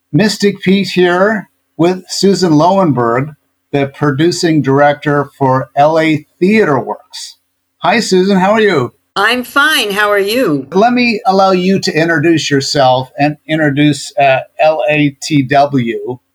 Mystic Pete here with Susan Lowenberg, the producing director for LA Theater Works. Hi, Susan. How are you? I'm fine. How are you? Let me allow you to introduce yourself and introduce LATW,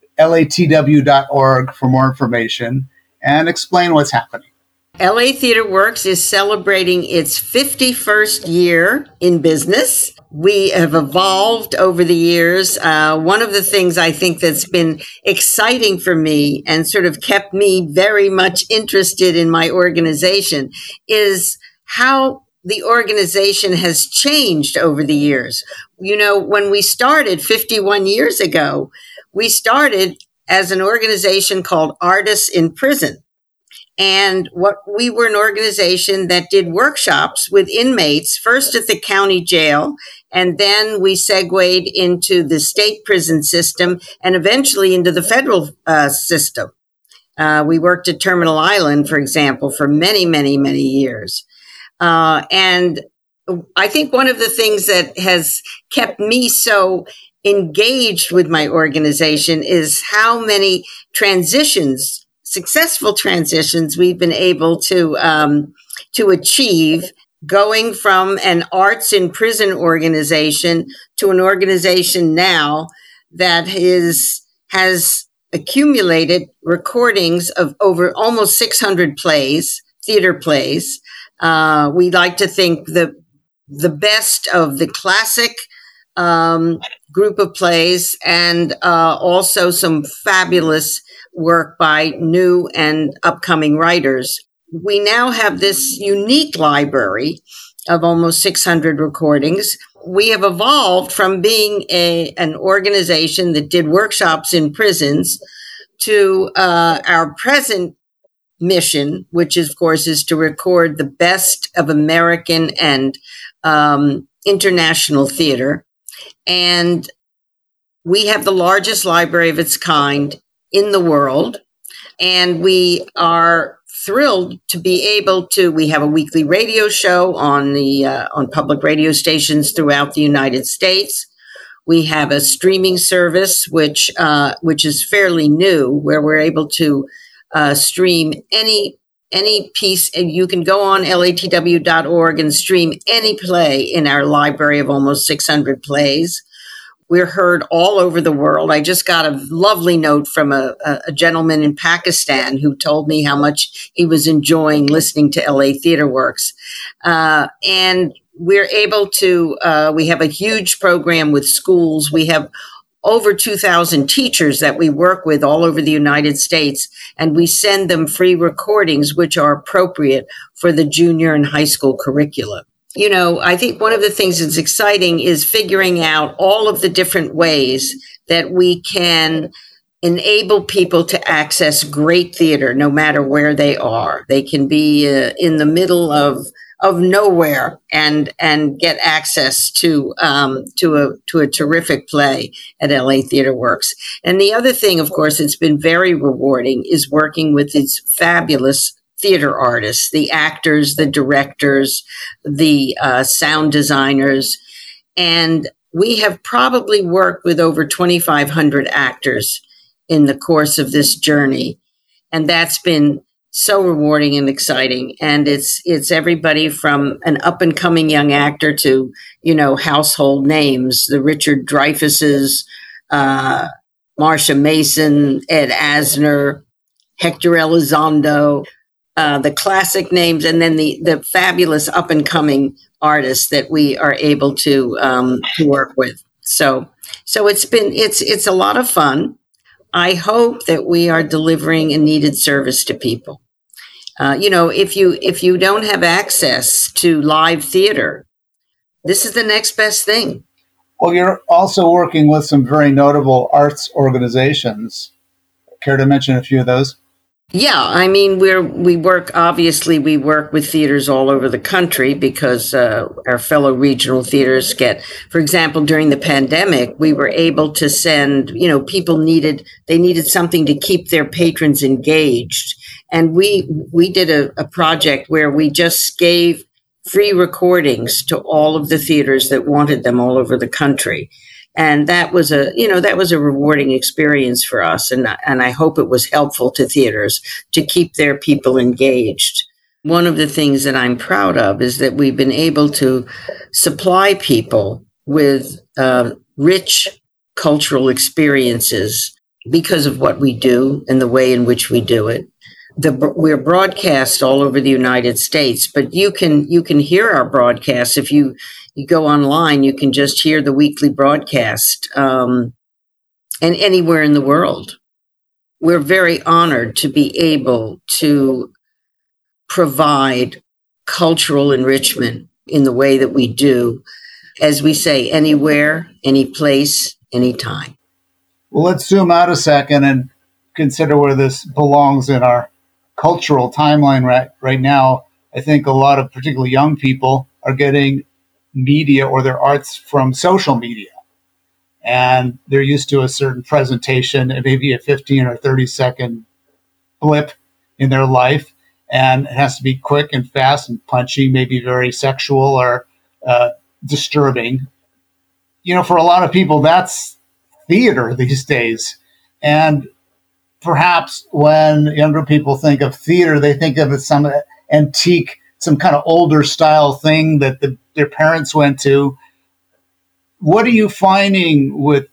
latw.org for more information, and explain what's happening. LA Theater Works is celebrating its 51st year in business. We have evolved over the years. One of the things I think that's been exciting for me and sort of kept me very much interested in my organization is how the organization has changed over the years. You know, when we started 51 years ago, we started as an organization called Artists in Prison. And we were an organization that did workshops with inmates, first at the county jail, and then we segued into the state prison system and eventually into the federal system. We worked at Terminal Island, for example, for many, many, many years. And I think one of the things that has kept me so engaged with my organization is how many successful transitions we've been able to achieve, going from an arts in prison organization to an organization now that has accumulated recordings of over almost 600 plays, theater plays. We like to think the best of the classic group of plays and also some fabulous work by new and upcoming writers. We now have this unique library of almost 600 recordings. We have evolved from being an organization that did workshops in prisons to our present mission, which of course is to record the best of American and international theater. And we have the largest library of its kind in the world. And we are thrilled to be able to, we have a weekly radio show on public radio stations throughout the United States. We have a streaming service, which is fairly new, where we're able to stream any piece, and you can go on latw.org and stream any play in our library of almost 600 plays. We're heard all over the world. I just got a lovely note from a gentleman in Pakistan who told me how much he was enjoying listening to LA Theater Works. And we're able to, we have a huge program with schools. We have over 2,000 teachers that we work with all over the United States, and we send them free recordings which are appropriate for the junior and high school curricula. You know, I think one of the things that's exciting is figuring out all of the different ways that we can enable people to access great theater no matter where they are. They can be in the middle of nowhere and get access to a terrific play at LA Theater Works. And the other thing, of course, it's been very rewarding is working with these fabulous theater artists, the actors, the directors, the sound designers. And we have probably worked with over 2,500 actors in the course of this journey. And that's been so rewarding and exciting. And it's everybody from an up and coming young actor to, you know, household names, the Richard Dreyfuses, Marsha Mason, Ed Asner, Hector Elizondo, the classic names, and then the fabulous up and coming artists that we are able to work with. So it's a lot of fun. I hope that we are delivering a needed service to people. You know, if you don't have access to live theater, this is the next best thing. Well, you're also working with some very notable arts organizations. Care to mention a few of those? Yeah, I mean, we work with theaters all over the country because our fellow regional theaters for example, during the pandemic, we were able to send, you know, people needed something to keep their patrons engaged. And we did a project where we just gave free recordings to all of the theaters that wanted them all over the country. And that was a rewarding experience for us. And I hope it was helpful to theaters to keep their people engaged. One of the things that I'm proud of is that we've been able to supply people with rich cultural experiences because of what we do and the way in which we do it. We're broadcast all over the United States, but you can hear our broadcasts if you go online. You can just hear the weekly broadcast, and anywhere in the world. We're very honored to be able to provide cultural enrichment in the way that we do, as we say, anywhere, any place, anytime. Well, let's zoom out a second and consider where this belongs in our cultural timeline right now. I think a lot of particularly young people are getting media or their arts from social media. And they're used to a certain presentation, maybe a 15 or 30-second blip in their life. And it has to be quick and fast and punchy, maybe very sexual or disturbing. For a lot of people, that's theater these days. And perhaps when younger people think of theater, they think of it some antique, some kind of older style thing that their parents went to. What are you finding with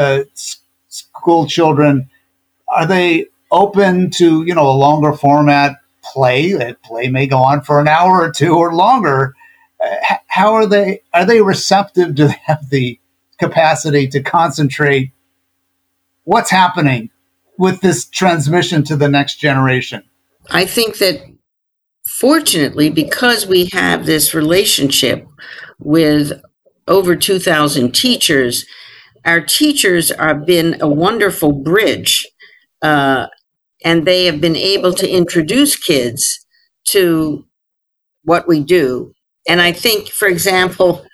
school children? Are they open to, a longer format play? That play may go on for an hour or two or longer. How are they receptive to have the capacity to concentrate? What's happening with this transmission to the next generation? I think that fortunately, because we have this relationship with over 2,000 teachers, our teachers have been a wonderful bridge, and they have been able to introduce kids to what we do. And I think, for example,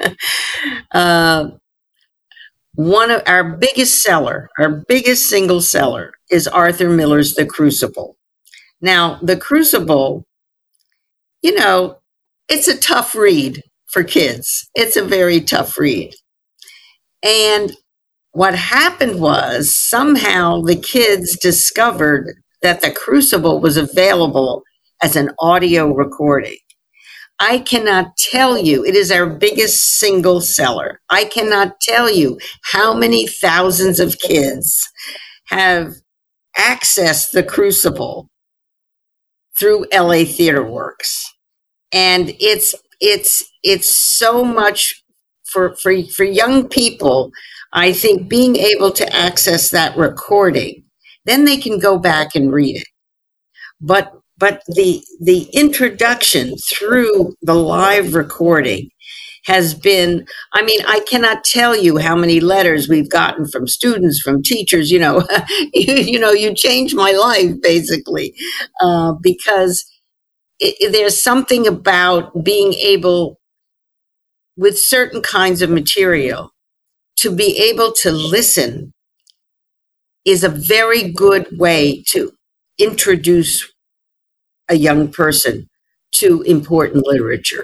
one of our biggest single seller is Arthur Miller's The Crucible. Now, The Crucible, it's a tough read for kids. It's a very tough read. And what happened was somehow the kids discovered that The Crucible was available as an audio recording. I cannot tell you, it is our biggest single seller. I cannot tell you how many thousands of kids have accessed The Crucible through LA Theater Works. And it's so much for young people. I think being able to access that recording, then they can go back and read it. But the introduction through the live recording has been, I cannot tell you how many letters we've gotten from students, from teachers, you changed my life, basically, because there's something about being able, with certain kinds of material, to be able to listen is a very good way to introduce a young person to important literature.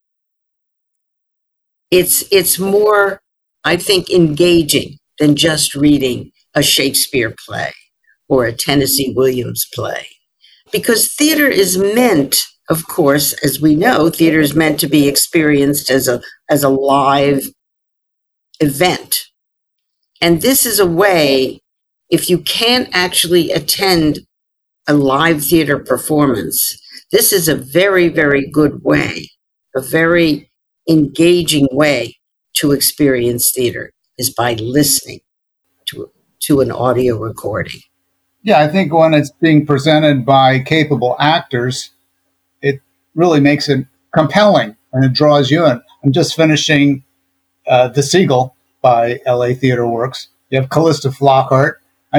It's more, I think, engaging than just reading a Shakespeare play or a Tennessee Williams play. Because theater is meant, of course, as we know, theater is meant to be experienced as a live event. And this is a way, if you can't actually attend a live theater performance, this is a very, very good way, a very engaging way to experience theater, is by listening to an audio recording. Yeah, I think when it's being presented by capable actors, it really makes it compelling and it draws you in. I'm just finishing The Seagull by LA Theater Works. You have Callista Flockhart.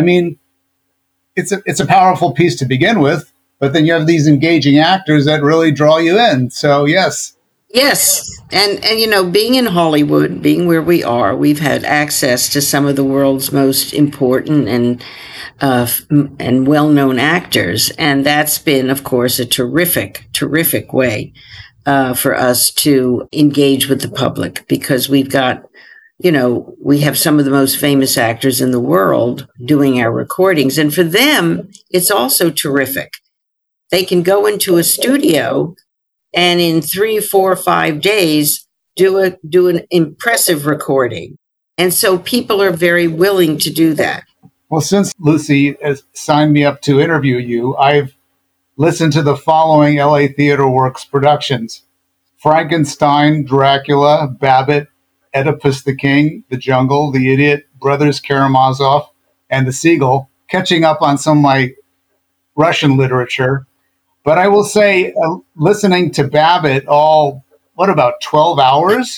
It's a powerful piece to begin with, but then you have these engaging actors that really draw you in. So, yes. Yes. And being in Hollywood, being where we are, we've had access to some of the world's most important and well-known actors. And that's been, of course, a terrific, terrific way for us to engage with the public, because we've got we have some of the most famous actors in the world doing our recordings. And for them, it's also terrific. They can go into a studio and in 3, 4, 5 days do an impressive recording. And so people are very willing to do that. Well, since Lucy has signed me up to interview you, I've listened to the following LA Theater Works productions: Frankenstein, Dracula, Babbitt, Oedipus the King, The Jungle, The Idiot, Brothers Karamazov, and The Seagull, catching up on some of my Russian literature. But I will say, listening to Babbitt about 12 hours?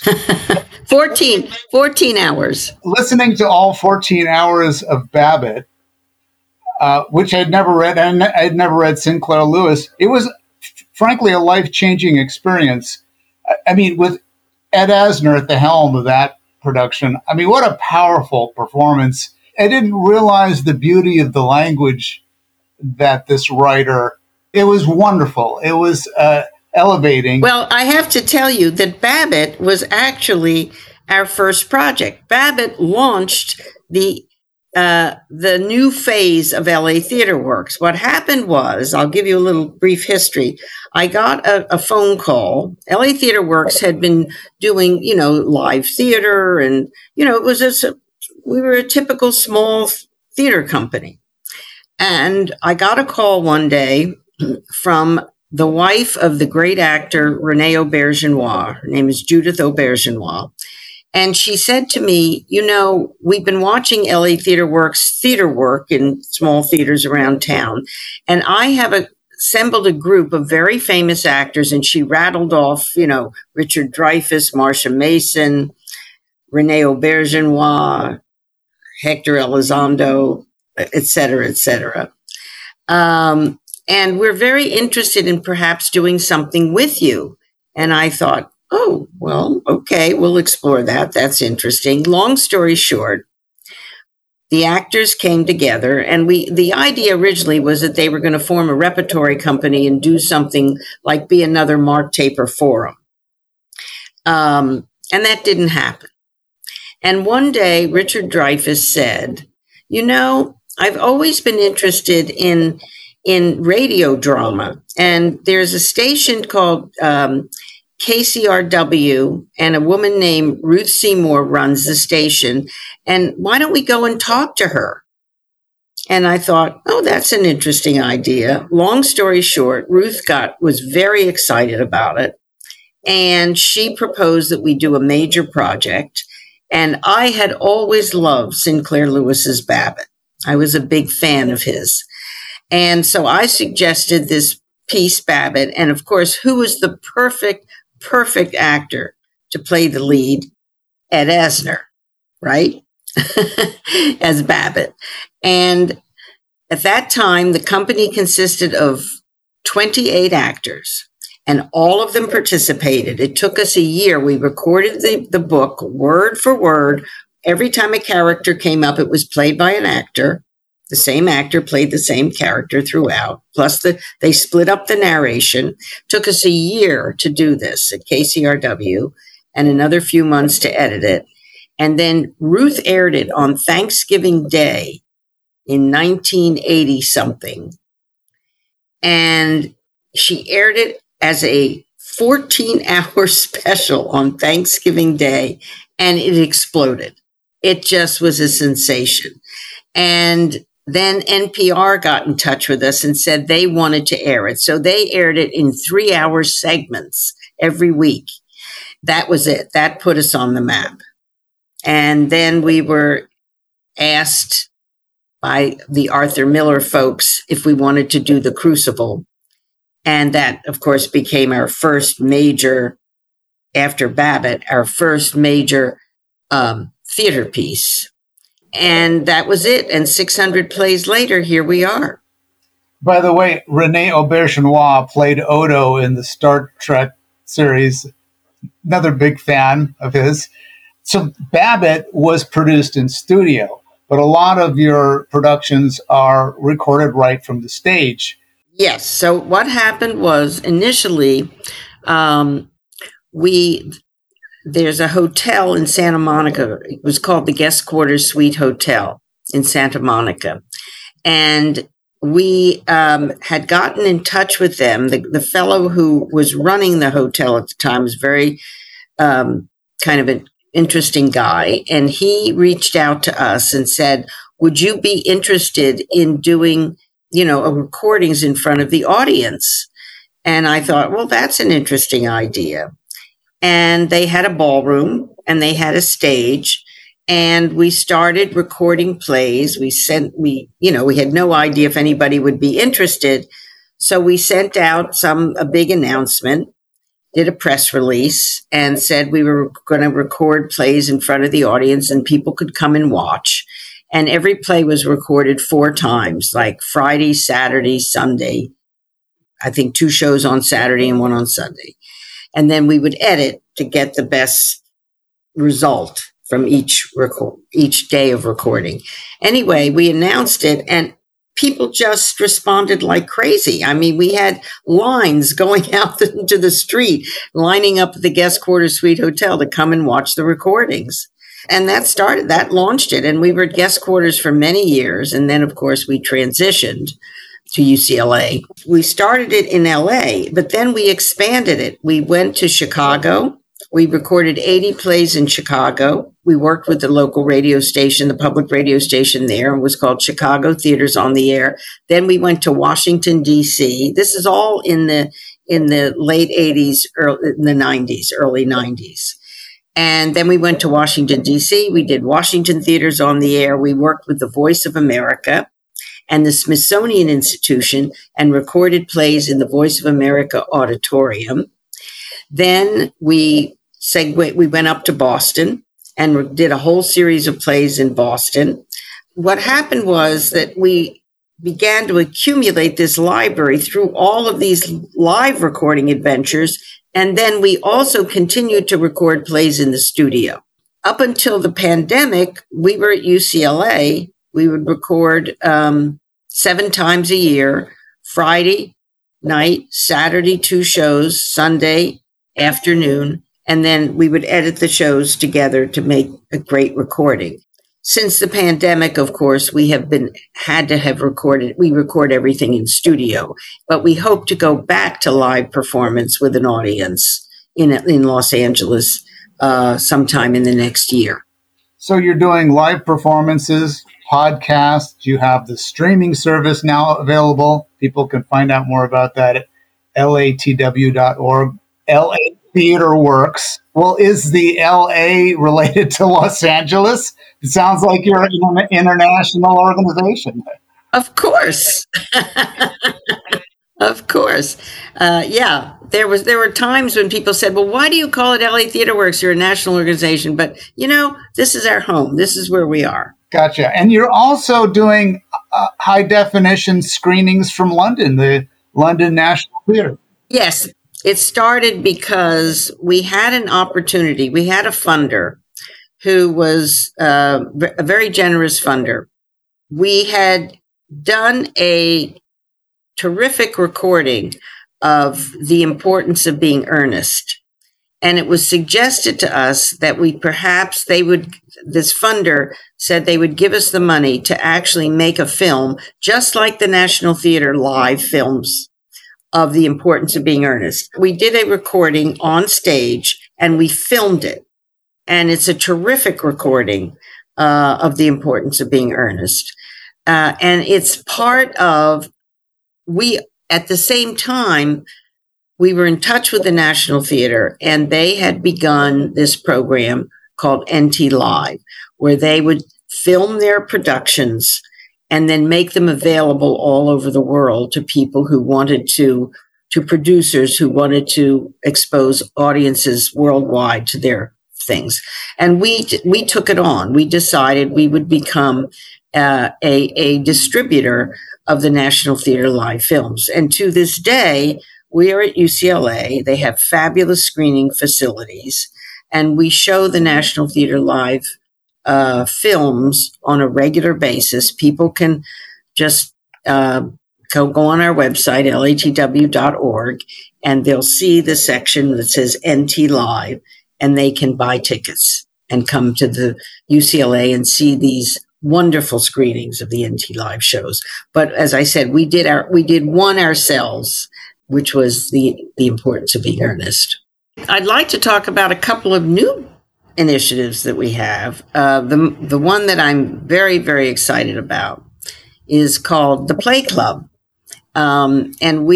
14 hours. Listening to all 14 hours of Babbitt, which I'd never read, and I'd never read Sinclair Lewis. It was, frankly, a life-changing experience. I mean, with Ed Asner at the helm of that production, I mean, what a powerful performance. I didn't realize the beauty of the language that this writer, it was wonderful. It was elevating. Well, I have to tell you that Babbitt was actually our first project. Babbitt launched the new phase of LA Theater Works. What happened was, I'll give you a little brief history. I got a phone call. LA Theater Works had been doing, live theater, and it was we were a typical small theater company. And I got a call one day from the wife of the great actor Rene Auberjonois. Her name is Judith Auberjonois. And she said to me, we've been watching LA Theater Works theater work in small theaters around town. And I have assembled a group of very famous actors. And she rattled off, Richard Dreyfuss, Marsha Mason, Rene Auberjonois, Hector Elizondo, et cetera, et cetera. And we're very interested in perhaps doing something with you. And I thought, oh, well, okay, we'll explore that. That's interesting. Long story short, the actors came together, and the idea originally was that they were going to form a repertory company and do something like be another Mark Taper Forum. And that didn't happen. And one day, Richard Dreyfuss said, I've always been interested in radio drama. And there's a station called KCRW, and a woman named Ruth Seymour runs the station. And why don't we go and talk to her? And I thought, oh, that's an interesting idea. Long story short, Ruth was very excited about it. And she proposed that we do a major project. And I had always loved Sinclair Lewis's Babbitt. I was a big fan of his. And so I suggested this piece, Babbitt. And of course, who was the perfect actor to play the lead? Ed Asner, right? As Babbitt. And at that time, the company consisted of 28 actors, and all of them participated. It took us a year. We recorded the book word for word. Every time a character came up, it was played by an actor. The same actor played the same character throughout. Plus, they split up the narration. Took us a year to do this at KCRW and another few months to edit it. And then Ruth aired it on Thanksgiving Day in 1980-something. And she aired it as a 14-hour special on Thanksgiving Day, and it exploded. It just was a sensation. And then NPR got in touch with us and said they wanted to air it. So they aired it in 3-hour segments every week. That was it. That put us on the map. And then we were asked by the Arthur Miller folks if we wanted to do The Crucible. And that, of course, became our first major, after Babbitt, our first major theater piece. And that was it. And 600 plays later, here we are. By the way, Rene Auberjonois played Odo in the Star Trek series. Another big fan of his. So Babbitt was produced in studio, but a lot of your productions are recorded right from the stage. Yes. So what happened was initially, there's a hotel in Santa Monica. It was called the Guest Quarters Suite Hotel in Santa Monica. And we had gotten in touch with them. The fellow who was running the hotel at the time was very kind of an interesting guy. And he reached out to us and said, would you be interested in doing, recordings in front of the audience? And I thought, well, that's an interesting idea. And they had a ballroom and they had a stage, and we started recording plays. We had no idea if anybody would be interested. So we sent out a big announcement, did a press release, and said we were going to record plays in front of the audience and people could come and watch. And every play was recorded 4 times, like Friday, Saturday, Sunday. I think 2 shows on Saturday and 1 on Sunday. And then we would edit to get the best result from each day of recording. Anyway, we announced it and people just responded like crazy. I mean, we had lines going out into the street, lining up at the Guest Quarters Suite Hotel to come and watch the recordings. And that launched it. And we were at Guest Quarters for many years. And then, of course, we transitioned to UCLA. We started it in LA, but then we expanded it. We went to Chicago. We recorded 80 plays in Chicago. We worked with the local radio station, the public radio station there. It was called Chicago Theaters on the Air. Then we went to Washington, D.C. This is all in the late 80s, early 90s. And then we went to Washington, D.C. We did Washington Theaters on the Air. We worked with the Voice of America and the Smithsonian Institution and recorded plays in the Voice of America Auditorium. Then we went up to Boston and did a whole series of plays in Boston. What happened was that we began to accumulate this library through all of these live recording adventures. And then we also continued to record plays in the studio. Up until the pandemic, we were at UCLA. We would record 7 times a year, Friday night, Saturday 2 shows, Sunday afternoon, and then we would edit the shows together to make a great recording. Since the pandemic, of course, we record everything in studio, but we hope to go back to live performance with an audience in Los Angeles sometime in the next year. So you're doing live performances, podcasts. You have the streaming service now available. People can find out more about that at latw.org. LA Theater Works. Well, is the LA related to Los Angeles? It sounds like you're an international organization. Of course. Of course. Yeah, there were times when people said, well, why do you call it LA Theater Works? You're a national organization. But, this is our home. This is where we are. Gotcha. And you're also doing high definition screenings from London, the London National Theatre. Yes. It started because we had an opportunity. We had a funder who was a very generous funder. We had done a terrific recording of The Importance of Being Earnest. And it was suggested to us that this funder said they would give us the money to actually make a film, just like the National Theater live films of The Importance of Being Earnest. We did a recording on stage and we filmed it. And it's a terrific recording of The Importance of Being Earnest. And it's part of, at the same time, we were in touch with the National Theater and they had begun this program called NT Live, where they would film their productions and then make them available all over the world to people who wanted to producers who wanted to expose audiences worldwide to their things. And we took it on. We decided we would become a distributor of the National Theater live films. And to this day, we are at UCLA. They have fabulous screening facilities, and we show the National Theater live films on a regular basis. People can just go on our website, latw.org, and they'll see the section that says NT Live, and they can buy tickets and come to the UCLA and see these wonderful screenings of the NT Live shows. But as I said, we did one ourselves, which was the importance of being earnest. I'd like to talk about a couple of new initiatives that we have. The one that I'm very, very excited about is called the Play Club. And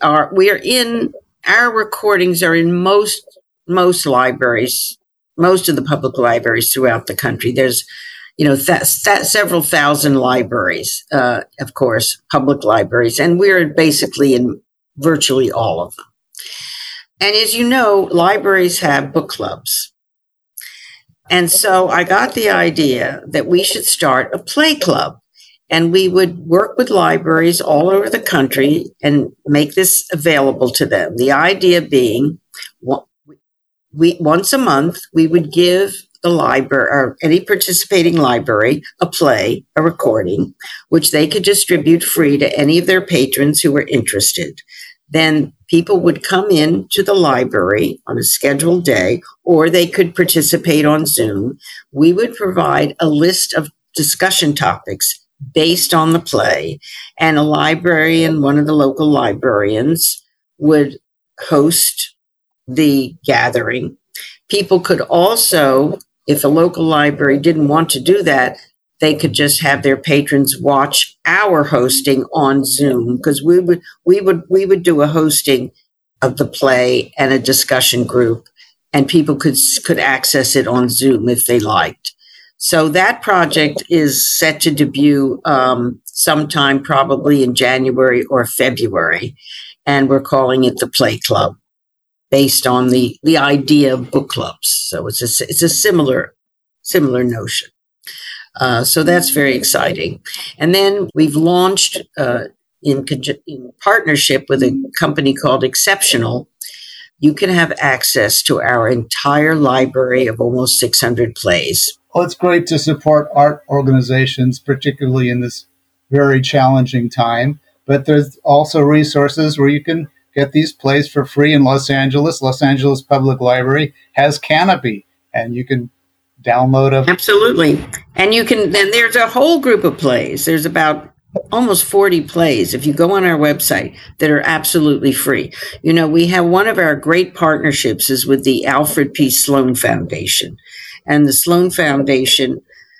our recordings are in most libraries, most of the public libraries throughout the country. There's, several thousand libraries, of course, public libraries, and we're basically in virtually all of them. And as you know, libraries have book clubs. And so I got the idea that we should start a play club. And we would work with libraries all over the country and make this available to them. The idea being, once a month, we would give the library or any participating library a play, a recording, which they could distribute free to any of their patrons who were interested. Then people would come in to the library on a scheduled day, or they could participate on Zoom. We would provide a list of discussion topics based on the play, and a librarian, one of the local librarians, would host the gathering. People could also, if a local library didn't want to do that, they could just have their patrons watch our hosting on Zoom, because we would do a hosting of the play and a discussion group, and people could access it on Zoom if they liked. So that project is set to debut sometime probably in January or February, and we're calling it the Play Club, based on the idea of book clubs. So it's a similar notion. So that's very exciting. And then we've launched in partnership with a company called Exceptional. You can have access to our entire library of almost 600 plays. Well, it's great to support art organizations, particularly in this very challenging time. But there's also resources where you can get these plays for free in Los Angeles. Los Angeles Public Library has Canopy, and you can download a... Absolutely. And there's a whole group of plays. There's about almost 40 plays, if you go on our website, that are absolutely free. We have one of our great partnerships is with the Alfred P. Sloan Foundation. And the Sloan Foundation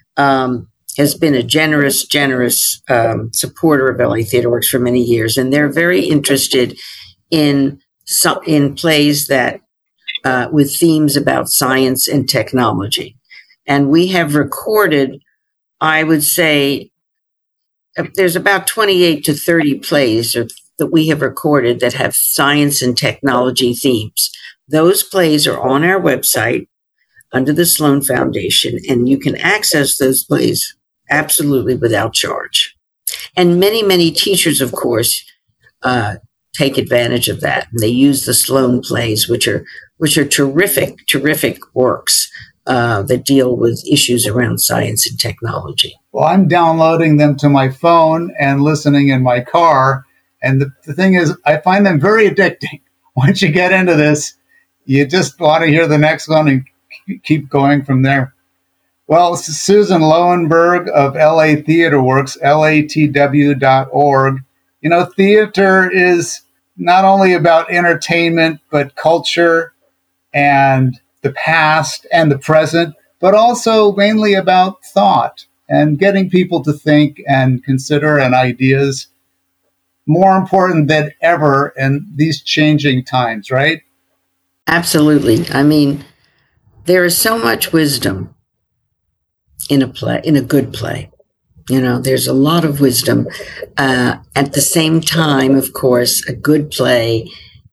has been a generous supporter of LA Theater Works for many years, and they're very interested in plays that with themes about science and technology. And we have recorded, I would say, there's about 28 to 30 plays that we have recorded that have science and technology themes. Those plays are on our website under the Sloan Foundation, and you can access those plays absolutely without charge. And many, many teachers, of course, take advantage of that. And they use the Sloan plays, which are terrific works that deal with issues around science and technology. Well, I'm downloading them to my phone and listening in my car. And the thing is, I find them very addicting. Once you get into this, you just want to hear the next one and keep going from there. Well, Susan Lowenberg of LA Theater Works, latw.org. Theater is not only about entertainment, but culture and the past and the present, but also mainly about thought and getting people to think and consider, and ideas more important than ever in these changing times, right? Absolutely. I mean, there is so much wisdom in a good play. There's a lot of wisdom. At the same time, of course, a good play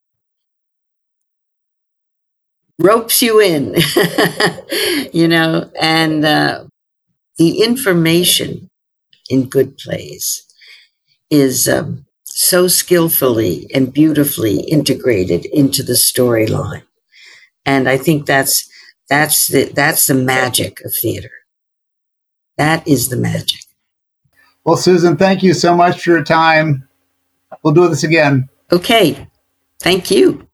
ropes you in, and the information in good plays is so skillfully and beautifully integrated into the storyline. And I think that's the magic of theater. That is the magic. Well, Susan, thank you so much for your time. We'll do this again. Okay. Thank you.